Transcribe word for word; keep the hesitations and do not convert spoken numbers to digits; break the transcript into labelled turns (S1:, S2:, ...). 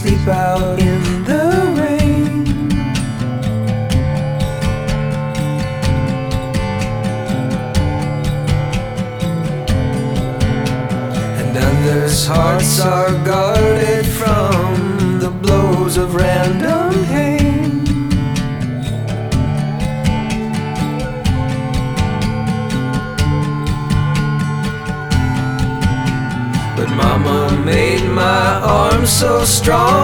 S1: sleep out in the rain. And others' hearts are guarded from the blows of random pain. But Mama made my arms so strong.